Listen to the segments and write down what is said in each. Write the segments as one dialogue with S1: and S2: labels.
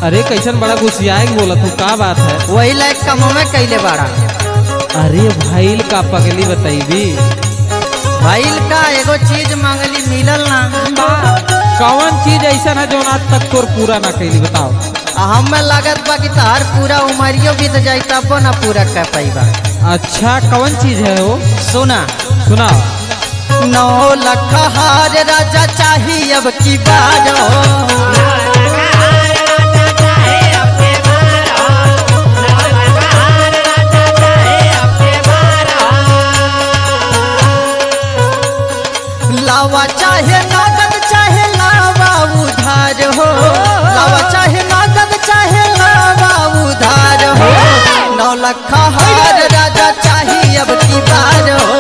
S1: अरे कैसन बड़ा गुस्सियाए बोला तू का बात है?
S2: वही लायक कम में कैले बाड़ा।
S1: अरे भाईल का पगली बताइबी?
S2: भाईल का एगो चीज मांगली मिलल ना।
S1: कौन चीज ऐसा है जो आज तक तोर पूरा ना कैली बताओ?
S2: हमें लागत बा कि तार पूरा उमरियो बीत जाई तब ना पूरा कर पाईबा।
S1: अच्छा कौन चीज है वो?
S2: सुना
S1: सुना।
S2: 9 लाख हार राजा चाहिए अब की बार हो। लावा चाहे नगद चाहे लावा उधार हो। लावा चाहे नगद चाहे लावा उधार हो। 9 लाख हार राजा चाहिए अब की बार हो।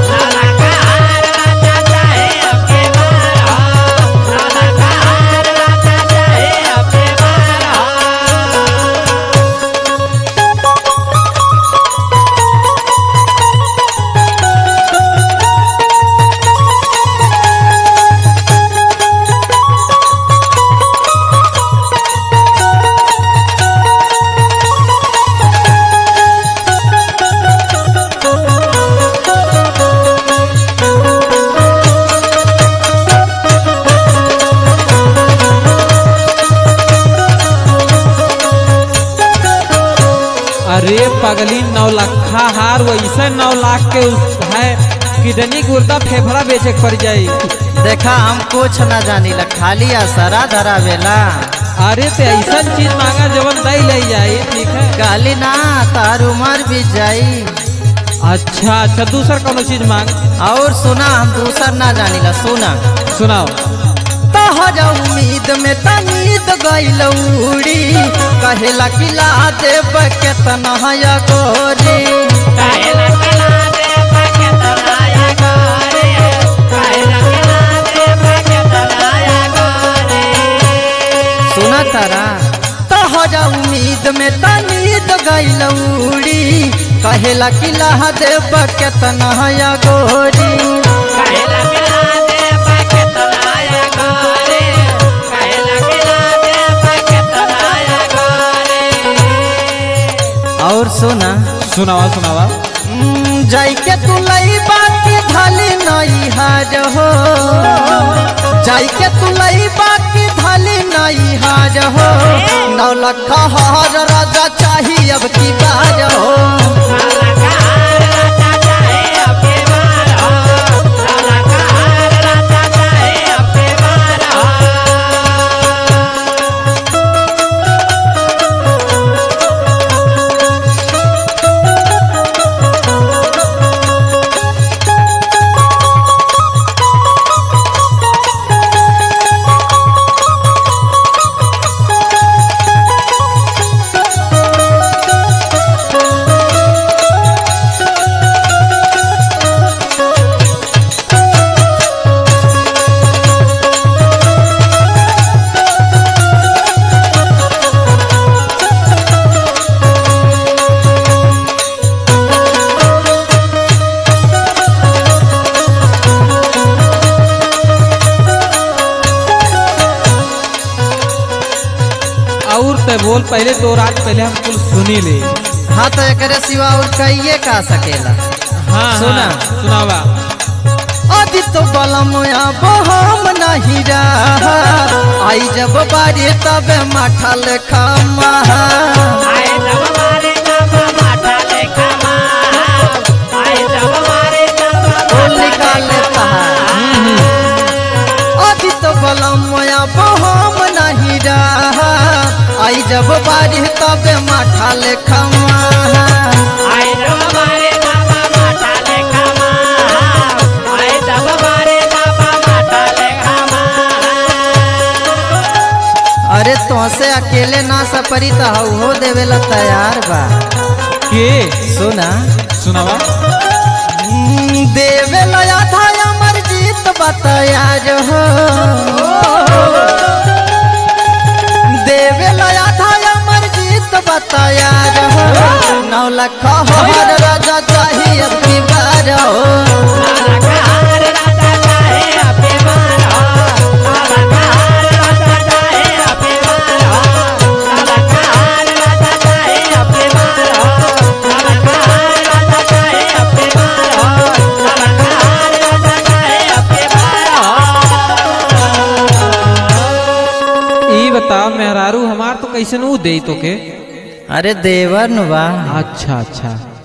S1: अरे पगली 9 लाख हार वैसे 9 लाख के है किडनी गुर्दा फेफड़ा बेचे पड़ जाये।
S2: देखा हम कुछ न जानी ला खाली असरा धरा बेला।
S1: अरे ते ऐसा चीज मांगा जवन दई ले जाई ठीक है।
S2: काली ना तार उमर भी जाई।
S1: अच्छा अच्छा दूसर कौन चीज मांग?
S2: और सुना हम दूसर ना जानी ला। सुना
S1: सुनाओ।
S2: तहर उम्मीद में तनीद गइल उड़ी कहेला किला देव केतना या गोरी। सुना तारा तहर उम्मीद में तनीद गइल उड़ी कहेला किला देव केतना या गोरी। और सुना
S1: सुनावा सुनावा।
S2: जाई के तू लई बाकी धाली नई हार हो। जाई के तू लई बाकी धाली नई हार हो। 9 लाख हार राजा चाहिए अब की बार हो।
S1: और ते बोल पहले तो रात पहले हम कुल सुनी ले।
S2: हाँ तो एक सिवा और कहिए का सकेला।
S1: हाँ
S2: सुना
S1: सुनावा।
S2: अभी तो बलम हम नहीं रहा आई जब बारी तब माठा लेखा निकाले अभी तो बलम हम नहीं रहा आई जब बारी तब माठा लेखा अरे तो से अकेले ना सपरी तो हो देवेला तैयार बा
S1: के?
S2: सुना
S1: सुनावा।
S2: देवेला आधा अमर जीत तैयार हो। देवेला आधा अमर जीत तैयार हो। 9 लाख हार राजा चाहिए अब की बार हो।
S1: कैसे ऊ दे तो के?
S2: अरे देवर नु बा।
S1: अच्छा अच्छा।